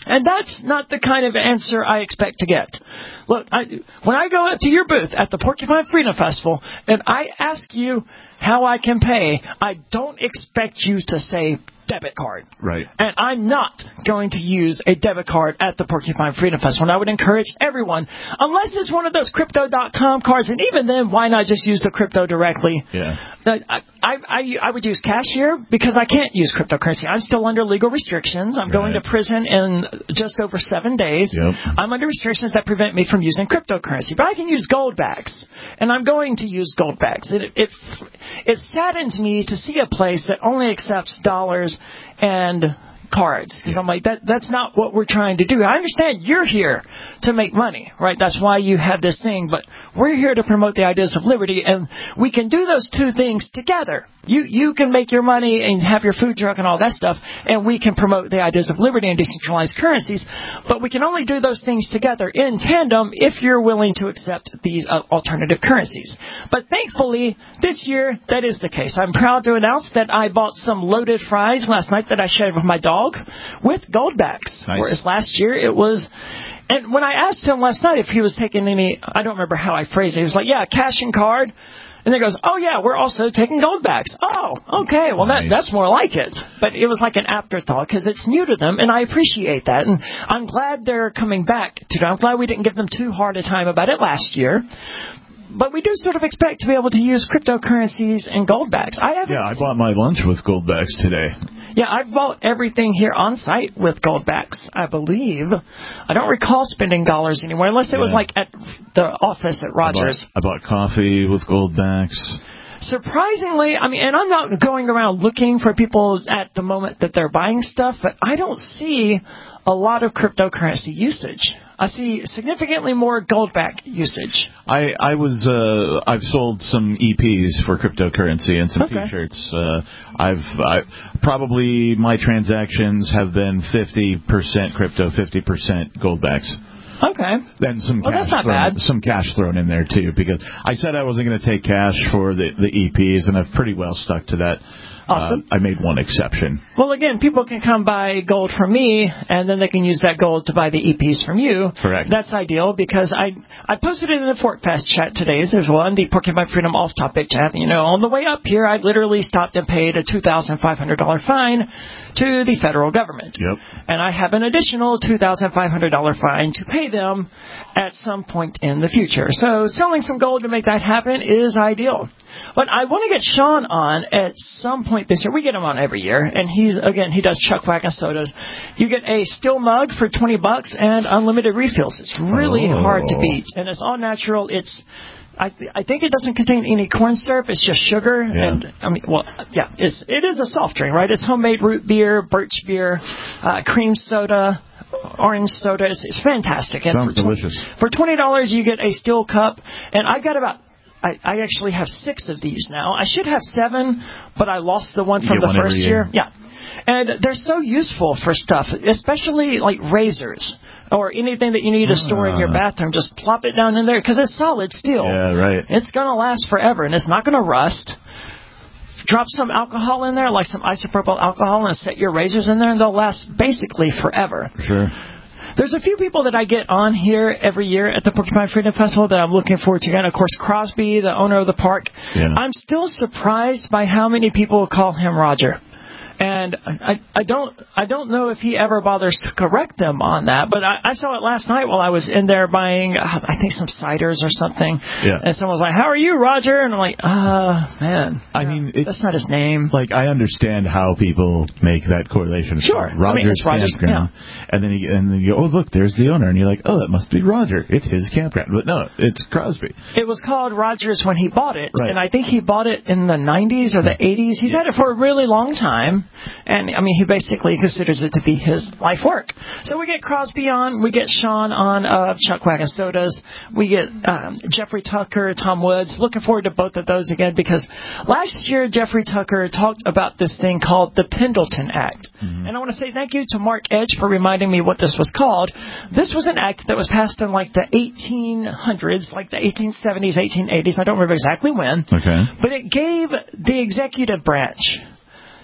And that's not the kind of answer I expect to get. Look, I, when I go up to your booth at the Porcupine Freedom Festival and I ask you how I can pay, I don't expect you to say debit card. Right. And I'm not going to use a debit card at the Porcupine Freedom Festival. And I would encourage everyone, unless it's one of those crypto dot com cards, and even then, why not just use the crypto directly? Yeah. I, I, I, I would use cash here because I can't use cryptocurrency. I'm still under legal restrictions. I'm right. going to prison in just over seven days. Yep. I'm under restrictions that prevent me from using cryptocurrency. But I can use gold backs. And I'm going to use gold backs. It, it, it saddens me to see a place that only accepts dollars and cards. Because I'm like, that that's not what we're trying to do. I understand you're here to make money, right? That's why you have this thing. But we're here to promote the ideas of liberty, and we can do those two things together. You you can make your money and have your food truck and all that stuff, and we can promote the ideas of liberty and decentralized currencies. But we can only do those things together in tandem if you're willing to accept these uh, alternative currencies. But thankfully, this year, that is the case. I'm proud to announce that I bought some loaded fries last night that I shared with my dog with gold backs. Nice. Whereas last year it was... And when I asked him last night if he was taking any... I don't remember how I phrased it. He was like, yeah, cash and card. And then goes, oh, yeah, we're also taking gold backs. Oh, okay, well, nice. that, that's more like it. But it was like an afterthought because it's new to them, and I appreciate that. And I'm glad they're coming back to it. I'm glad we didn't give them too hard a time about it last year. But we do sort of expect to be able to use cryptocurrencies and gold backs. I haven't yeah, I bought my lunch with gold backs today. Yeah, I bought everything here on site with gold backs, I believe. I don't recall spending dollars anywhere, unless it yeah. was like at the office at Rogers. I bought, I bought coffee with gold backs. Surprisingly, I mean, and I'm not going around looking for people at the moment that they're buying stuff, but I don't see a lot of cryptocurrency usage. I see significantly more goldback usage. I, I was uh, I've sold some E Ps for cryptocurrency and some okay. T-shirts. Uh, I've I, probably my transactions have been fifty percent crypto, fifty percent goldbacks. Okay. Then some well, cash that's not thrown, bad. some cash thrown in there too, because I said I wasn't going to take cash for the the E Ps, and I've pretty well stuck to that. Awesome. Uh, I made one exception. Well, again, people can come buy gold from me, and then they can use that gold to buy the E Ps from you. Correct. That's ideal, because I I posted it in the ForkFest chat today as well, in the Porcupine Freedom off-topic chat. You know, on the way up here, I literally stopped and paid a two thousand five hundred dollars fine to the federal government. Yep. And I have an additional two thousand five hundred dollars fine to pay them at some point in the future. So selling some gold to make that happen is ideal. But I want to get Sean on at some point this year. We get him on every year, and he's again he does Chuck Wagon sodas. You get a still mug for twenty bucks and unlimited refills. It's really oh. hard to beat, and it's all natural. It's I, I think it doesn't contain any corn syrup. It's just sugar, yeah. and I mean, well, yeah, it's it is a soft drink, right? It's homemade root beer, birch beer, uh, cream soda, orange soda. It's, it's fantastic. And Sounds for twenty, delicious. For twenty dollars, you get a still cup, and I've got about. I, I actually have six of these now. I should have seven, but I lost the one from the one first year. year. Yeah. And they're so useful for stuff, especially like razors or anything that you need to store in your bathroom. Just plop it down in there because it's solid steel. Yeah, right. It's going to last forever, and it's not going to rust. Drop some alcohol in there, like some isopropyl alcohol, and set your razors in there, and they'll last basically forever. Sure. There's a few people that I get on here every year at the Porcupine Freedom Festival that I'm looking forward to. And, of course, Crosby, the owner of the park. Yeah. I'm still surprised by how many people call him Roger. And I, I don't I don't know if he ever bothers to correct them on that, but I, I saw it last night while I was in there buying, uh, I think, some ciders or something. Yeah. And someone was like, "How are you, Roger?" And I'm like, "Uh, man, I mean, it, that's not his name." Like, I understand how people make that correlation. Sure. Roger's I mean, it's Roger's, campground. Yeah. And then you, and then you go, "Oh, look, there's the owner," and you're like, "Oh, that must be Roger. It's his campground." But no, it's Crosby. It was called Rogers when he bought it, right. and I think he bought it in the nineties or the eighties. He's had it for a really long time, and I mean, he basically considers it to be his life work. So we get Crosby on, we get Sean on uh, Chuck Wagon Sodas, we get um, Jeffrey Tucker, Tom Woods. Looking forward to both of those again, because last year Jeffrey Tucker talked about this thing called the Pendleton Act. Mm-hmm. And I want to say thank you to Mark Edge for reminding me what this was called. This was an act that was passed in like the eighteen hundreds, like the eighteen seventies, eighteen eighties. I don't remember exactly when. Okay. But it gave the executive branch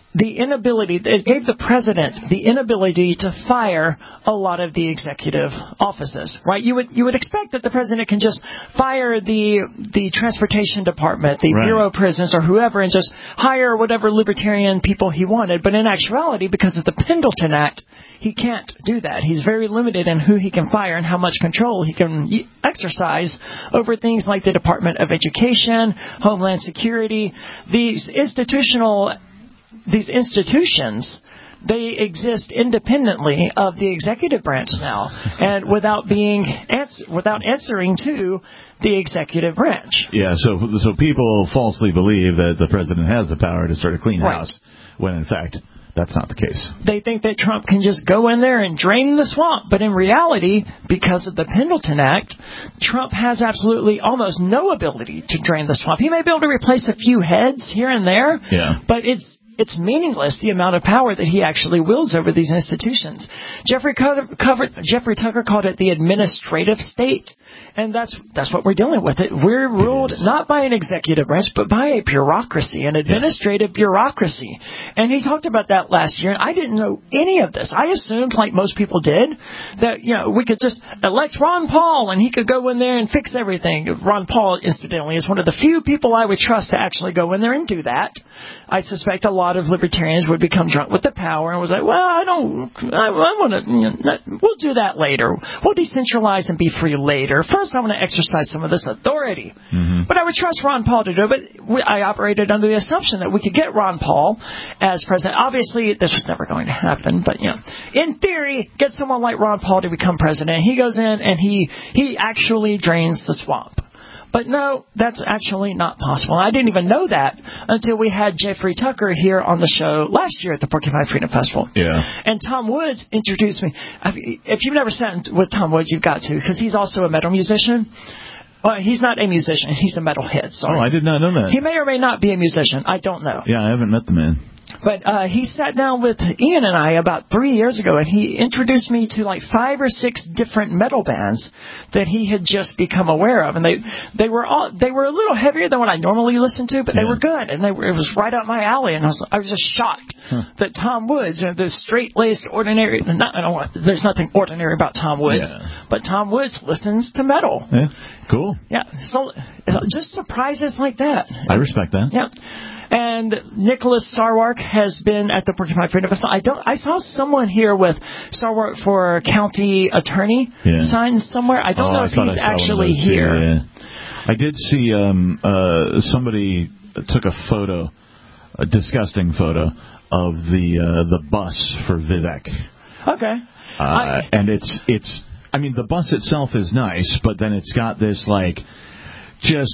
the inability, it gave the president the inability to fire a lot of the executive offices, right? You would you would expect that the president can just fire the the transportation department, the right. Bureau of Prisons, or whoever, and just hire whatever libertarian people he wanted. But in actuality, because of the Pendleton Act, he can't do that. He's very limited in who he can fire and how much control he can exercise over things like the Department of Education, Homeland Security, these institutional These institutions, they exist independently of the executive branch now, and without being ans- without answering to the executive branch. Yeah, so so people falsely believe that the president has the power to start a clean Right. house, when in fact that's not the case. They think that Trump can just go in there and drain the swamp, but in reality, because of the Pendleton Act, Trump has absolutely almost no ability to drain the swamp. He may be able to replace a few heads here and there, yeah. but it's It's meaningless, the amount of power that he actually wields over these institutions. Jeffrey, Co- covered, Jeffrey Tucker called it the administrative state. And that's that's what we're dealing with. It We're ruled not by an executive branch, but by a bureaucracy, an administrative yes. bureaucracy. And he talked about that last year, and I didn't know any of this. I assumed, like most people did, that you know we could just elect Ron Paul and he could go in there and fix everything. Ron Paul, incidentally, is one of the few people I would trust to actually go in there and do that. I suspect a lot of libertarians would become drunk with the power and was like, well, I don't, I, I want to, you know, we'll do that later. We'll decentralize and be free later. First, I want to exercise some of this authority. Mm-hmm. But I would trust Ron Paul to do it. But we, I operated under the assumption that we could get Ron Paul as president. Obviously, this was never going to happen. But, you know, in theory, get someone like Ron Paul to become president. He goes in and he, he actually drains the swamp. But no, that's actually not possible. I didn't even know that until we had Jeffrey Tucker here on the show last year at the Porcupine Freedom Festival. Yeah. And Tom Woods introduced me. If you've never sat with Tom Woods, you've got to, because he's also a metal musician. Well, he's not a musician. He's a metalhead. Sorry. Oh, I did not know that. He may or may not be a musician. I don't know. Yeah, I haven't met the man. But uh, he sat down with Ian and I about three years ago, and he introduced me to like five or six different metal bands that he had just become aware of, and they they were all they were a little heavier than what I normally listen to, but yeah. they were good, and they were, it was right up my alley, and I was I was just shocked huh. that Tom Woods, you know, this straight-laced, ordinary, not, I don't want, there's nothing ordinary about Tom Woods, yeah. but Tom Woods listens to metal. Yeah, cool. Yeah, so just surprises like that. I respect that. Yeah. And Nicholas Sarwark has been at the Porcupine Freedom Festival. I don't. I saw someone here with Sarwark for county attorney yeah. signs somewhere. I don't oh, know I if he's actually here. Too, yeah. I did see um, uh, somebody took a photo, a disgusting photo of the uh, the bus for Vivek. Okay. Uh, I, and it's it's. I mean, the bus itself is nice, but then it's got this like. Just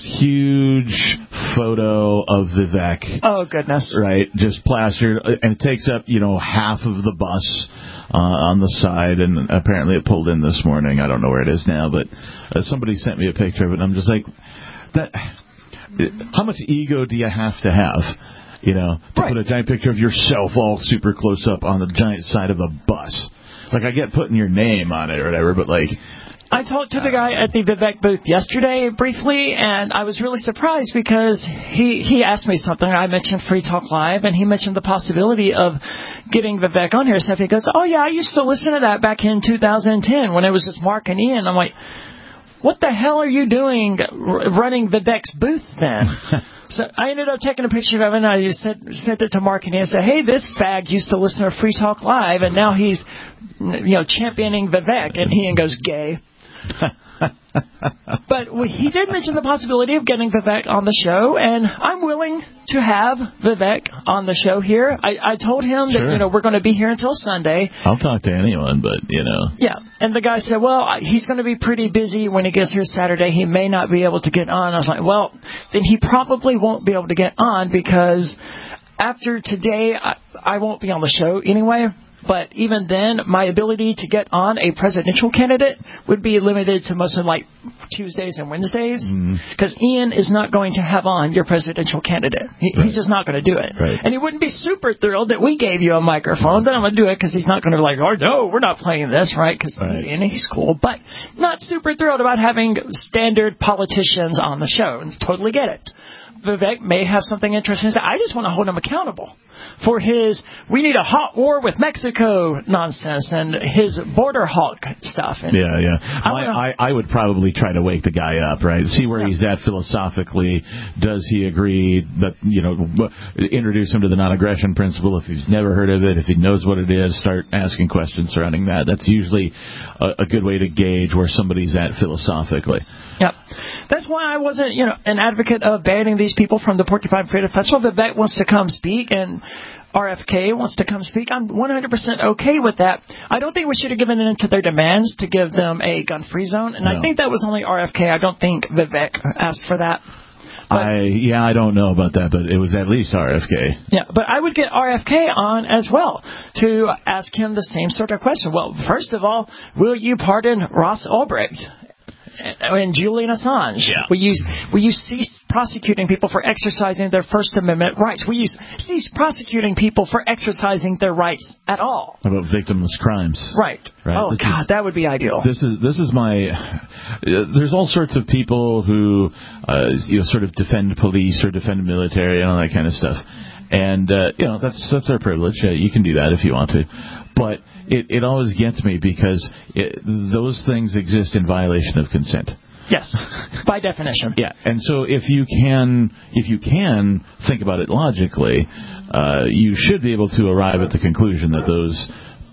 huge photo of Vivek. Oh, goodness. Right, just plastered. And it takes up, you know, half of the bus uh, on the side. And apparently it pulled in this morning. I don't know where it is now. But uh, somebody sent me a picture of it. And I'm just like, that. How much ego do you have to have, you know, to right. put a giant picture of yourself all super close up on the giant side of a bus? Like, I get putting your name on it or whatever, but like... I talked to the guy at the Vivek booth yesterday briefly, and I was really surprised because he, he asked me something. I mentioned Free Talk Live, and he mentioned the possibility of getting Vivek on here. So he goes, oh, yeah, I used to listen to that back in two thousand ten when it was just Mark and Ian. I'm like, what the hell are you doing running Vivek's booth then? So I ended up taking a picture of him, and I just sent, sent it to Mark and Ian and said, hey, this fag used to listen to Free Talk Live, and now he's, you know, championing Vivek. And Ian goes, gay. But he did mention the possibility of getting Vivek on the show, and I'm willing to have Vivek on the show here. I, I told him sure. that, you know, we're going to be here until Sunday. I'll talk to anyone, but, you know. Yeah, and the guy said, well, he's going to be pretty busy when he gets here Saturday. He may not be able to get on. I was like, well, then he probably won't be able to get on because after today, I, I won't be on the show anyway. But even then, my ability to get on a presidential candidate would be limited to mostly like Tuesdays and Wednesdays. Because mm. Ian is not going to have on your presidential candidate. He, right. He's just not going to do it. Right. And he wouldn't be super thrilled that we gave you a microphone. Then I'm going to do it because he's not going to be like, oh, no, we're not playing this, right? Because right. he's Ian, he's cool. But not super thrilled about having standard politicians on the show. And totally get it. Vivek may have something interesting to say. I just want to hold him accountable for his "we need a hot war with Mexico" nonsense and his border hawk stuff. And yeah, yeah. I, My, I, I would probably try to wake the guy up, right? See where yeah. he's at philosophically. Does he agree that, you know, introduce him to the non-aggression principle if he's never heard of it, if he knows what it is, start asking questions surrounding that. That's usually a, a good way to gauge where somebody's at philosophically. Yep. That's why I wasn't, you know, an advocate of banning these people from the Porcupine Freedom Festival. Vivek wants to come speak and R F K wants to come speak. I'm one hundred percent okay with that. I don't think we should have given in to their demands to give them a gun-free zone, and no. I think that was only R F K. I don't think Vivek asked for that. But, I yeah, I don't know about that, but it was at least R F K. Yeah, but I would get R F K on as well to ask him the same sort of question. Well, first of all, will you pardon Ross Ulbricht and Julian Assange? Yeah. Will you, will you cease prosecuting people for exercising their First Amendment rights? Will you cease prosecuting people for exercising their rights at all? How about victimless crimes? Right. right. Oh, this God, is, that would be ideal. This is this is my... Uh, there's all sorts of people who uh, you know, sort of defend police or defend military and all that kind of stuff. And, uh, you know, that's, that's their privilege. Uh, you can do that if you want to. But it, it always gets me because it, those things exist in violation of consent. Yes, by definition. Yeah, and so if you can, if you can think about it logically, uh, you should be able to arrive at the conclusion that those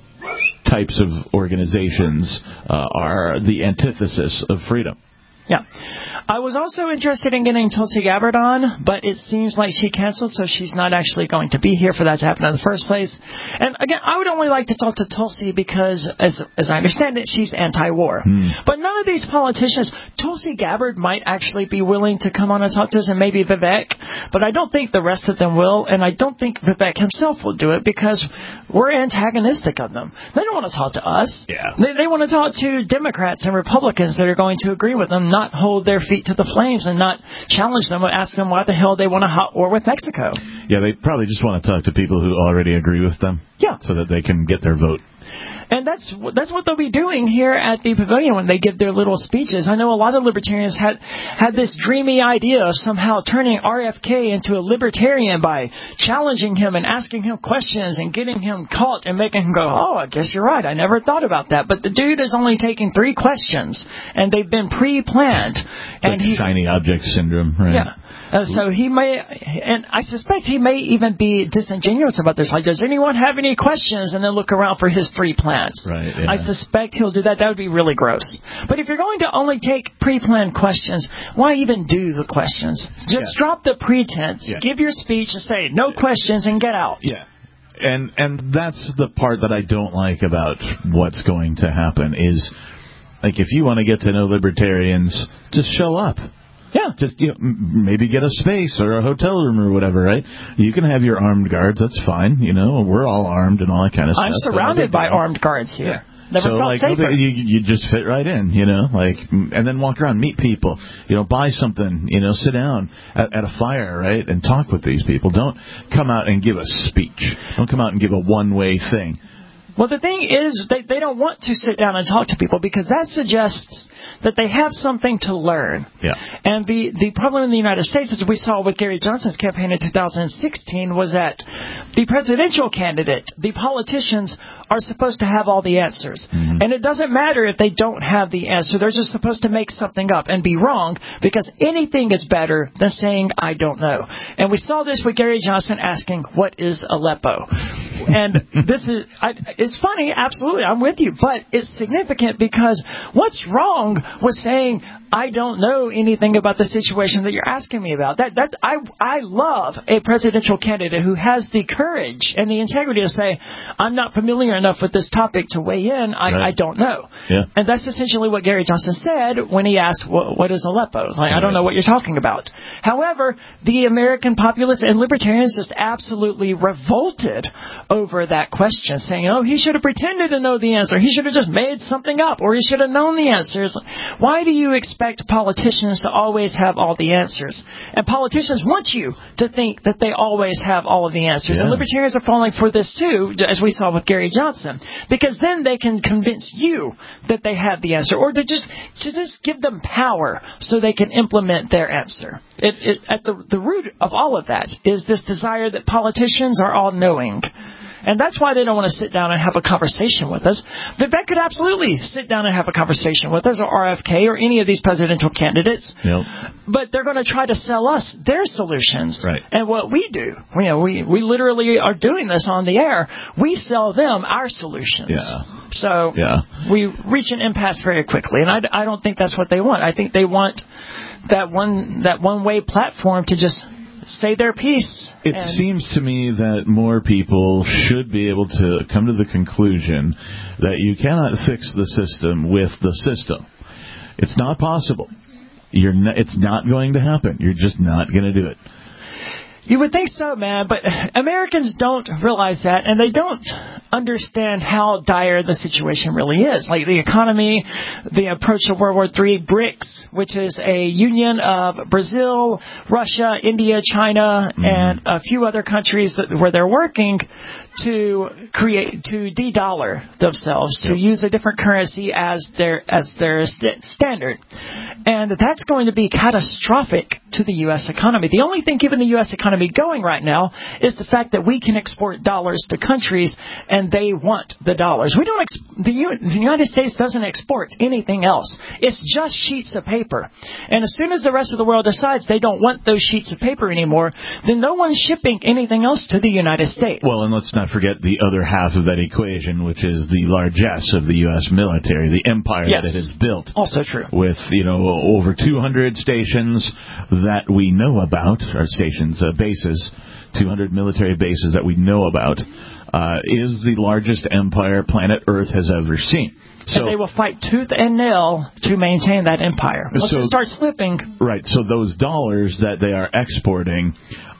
types of organizations uh, are the antithesis of freedom. Yeah. I was also interested in getting Tulsi Gabbard on, but it seems like she canceled, so she's not actually going to be here for that to happen in the first place. And again, I would only like to talk to Tulsi because, as as I understand it, she's anti-war. Mm. But none of these politicians, Tulsi Gabbard might actually be willing to come on and talk to us, and maybe Vivek, but I don't think the rest of them will, and I don't think Vivek himself will do it because we're antagonistic of them. They don't want to talk to us. Yeah. They, they want to talk to Democrats and Republicans that are going to agree with them, not hold their feet to the flames and not challenge them or ask them why the hell they want a hot war with Mexico. Yeah, they probably just want to talk to people who already agree with them. Yeah. So that they can get their vote. And that's that's what they'll be doing here at the pavilion when they give their little speeches. I know a lot of libertarians had had this dreamy idea of somehow turning R F K into a libertarian by challenging him and asking him questions and getting him caught and making him go, oh, I guess you're right. I never thought about that. But the dude is only taking three questions, and they've been pre-planned. It's and like he's, shiny object syndrome, right? Yeah. Uh, so he may, and I suspect he may even be disingenuous about this. Like, does anyone have any questions? And then look around for his three plans. Right. Yeah. I suspect he'll do that. That would be really gross. But if you're going to only take pre-planned questions, why even do the questions? Just yeah. drop the pretense, yeah. give your speech, and say no yeah. questions, and get out. Yeah. And and that's the part that I don't like about what's going to happen is, like, if you want to get to know libertarians, just show up. Yeah. Just, you know, maybe get a space or a hotel room or whatever, right? You can have your armed guards. That's fine. You know, we're all armed and all that kind of I'm stuff. I'm surrounded by armed guards here. Yeah. Never so, felt like, safer. You, you just fit right in, you know, like, and then walk around, meet people, you know, buy something, you know, sit down at, at a fire, right, and talk with these people. Don't come out and give a speech. Don't come out and give a one-way thing. Well, the thing is, they, they don't want to sit down and talk to people because that suggests that they have something to learn. Yeah. And the, the problem in the United States, as we saw with Gary Johnson's campaign in two thousand sixteen, was that the presidential candidate, the politicians, are supposed to have all the answers. Mm-hmm. And it doesn't matter if they don't have the answer. They're just supposed to make something up and be wrong because anything is better than saying, I don't know. And we saw this with Gary Johnson asking, what is Aleppo? And this is, I, it's funny, absolutely, I'm with you, but it's significant because what's wrong with saying, I don't know anything about the situation that you're asking me about? That that's I I love a presidential candidate who has the courage and the integrity to say, I'm not familiar enough with this topic to weigh in. I, right. I don't know. Yeah. And that's essentially what Gary Johnson said when he asked, what, what is Aleppo? Like, right. I don't know what you're talking about. However, the American populace and libertarians just absolutely revolted over that question, saying, oh, he should have pretended to know the answer. He should have just made something up, or he should have known the answers. Why do you expect expect politicians to always have all the answers. And politicians want you to think that they always have all of the answers. Yeah. And libertarians are falling for this too, as we saw with Gary Johnson, because then they can convince you that they have the answer, or to just to just give them power so they can implement their answer. It, it, at the, the root of all of that is this desire that politicians are all-knowing. And that's why they don't want to sit down and have a conversation with us. Vivek could absolutely sit down and have a conversation with us, or R F K, or any of these presidential candidates. Yep. But they're going to try to sell us their solutions. Right. And what we do, you know, we, we literally are doing this on the air. We sell them our solutions. Yeah. So yeah. we reach an impasse very quickly. And I, I don't think that's what they want. I think they want that one that one-way platform to just say their piece. It seems to me that more people should be able to come to the conclusion that you cannot fix the system with the system. It's not possible. You're not, it's not going to happen. You're just not going to do it. You would think so, man, but Americans don't realize that, and they don't understand how dire the situation really is. Like the economy, the approach to World War Three, BRICS, which is a union of Brazil, Russia, India, China, mm-hmm. and a few other countries that, where they're working to create, to de-dollar themselves, yep. to use a different currency as their as their st- standard. And that's going to be catastrophic to the U S economy. The only thing keeping the U S economy going right now is the fact that we can export dollars to countries and they want the dollars. We don't. Ex- the, U- the United States doesn't export anything else. It's just sheets of paper. And as soon as the rest of the world decides they don't want those sheets of paper anymore, then no one's shipping anything else to the United States. Well, and let's not forget the other half of that equation, which is the largesse of the U S military, the empire yes. that it has built. Also true. With, you know, over two hundred stations that we know about, or stations, uh, bases, two hundred military bases that we know about, uh, is the largest empire planet Earth has ever seen. So, and they will fight tooth and nail to maintain that empire. Once so, it starts slipping... Right, so those dollars that they are exporting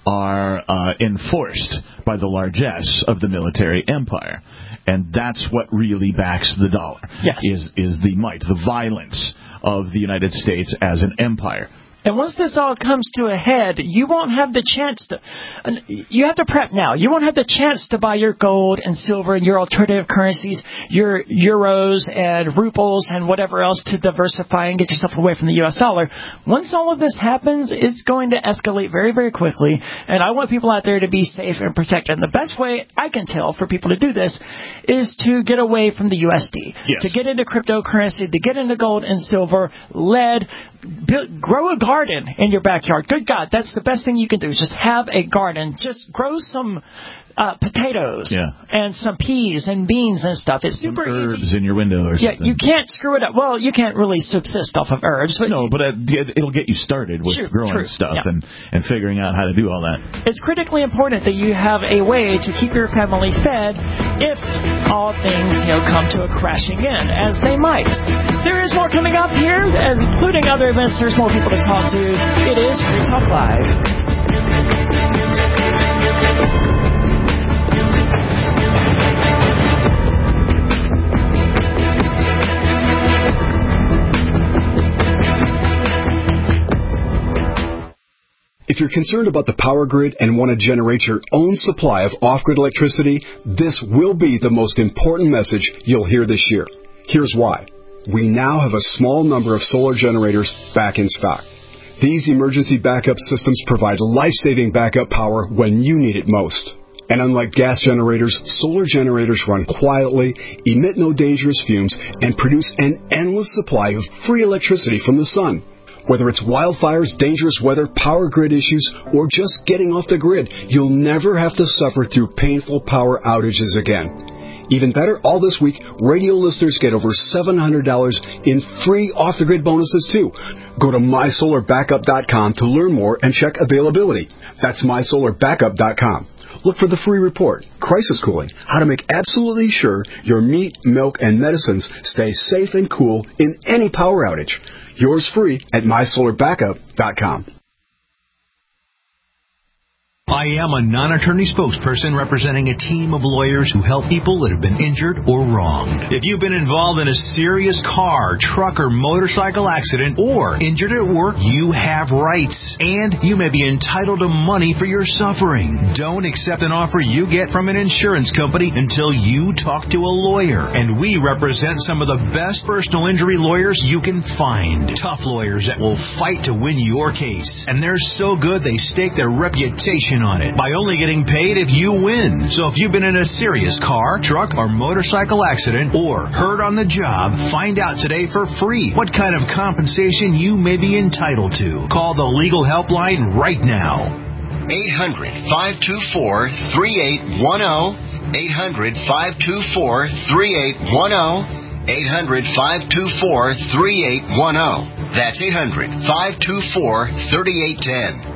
are uh, enforced by the largesse of the military empire. And that's what really backs the dollar, yes. is, is the might, the violence of the United States as an empire. And once this all comes to a head, you won't have the chance to... You have to prep now. You won't have the chance to buy your gold and silver and your alternative currencies, your euros and ruples and whatever else to diversify and get yourself away from the U S dollar. Once all of this happens, it's going to escalate very, very quickly. And I want people out there to be safe and protected. And the best way I can tell for people to do this is to get away from the U S D. Yes. To get into cryptocurrency, to get into gold and silver, lead, build, grow a garden. Garden in your backyard. Good God, that's the best thing you can do. Just have a garden. Just grow some uh, potatoes yeah. and some peas and beans and stuff. It's some super herbs easy. in your window or yeah, something. You can't screw it up. Well, you can't really subsist off of herbs. But no, but it'll get you started with true, growing true. stuff yeah. and, and figuring out how to do all that. It's critically important that you have a way to keep your family fed if all things, you know, come to a crashing end, as they might. There is more coming up here, as including other events. There's more people to talk to. It is Free Talk Live. If you're concerned about the power grid and want to generate your own supply of off-grid electricity, this will be the most important message you'll hear this year. Here's why. We now have a small number of solar generators back in stock. These emergency backup systems provide life-saving backup power when you need it most. And unlike gas generators, solar generators run quietly, emit no dangerous fumes, and produce an endless supply of free electricity from the sun. Whether it's wildfires, dangerous weather, power grid issues, or just getting off the grid, you'll never have to suffer through painful power outages again. Even better, all this week, radio listeners get over seven hundred dollars in free off-the-grid bonuses, too. Go to my solar backup dot com to learn more and check availability. That's my solar backup dot com. Look for the free report, Crisis Cooling, how to make absolutely sure your meat, milk, and medicines stay safe and cool in any power outage. Yours free at my solar backup dot com. I am a non-attorney spokesperson representing a team of lawyers who help people that have been injured or wronged. If you've been involved in a serious car, truck, or motorcycle accident or injured at work, you have rights, and you may be entitled to money for your suffering. Don't accept an offer you get from an insurance company until you talk to a lawyer. And we represent some of the best personal injury lawyers you can find. Tough lawyers that will fight to win your case. And they're so good they stake their reputation on it by only getting paid if you win. So if you've been in a serious car, truck, or motorcycle accident or hurt on the job, find out today for free what kind of compensation you may be entitled to. Call the legal helpline right now. eight hundred, five two four, three eight one zero. eight hundred, five two four, three eight one zero. eight hundred, five two four, three eight one zero. That's eight hundred, five two four, three eight one zero.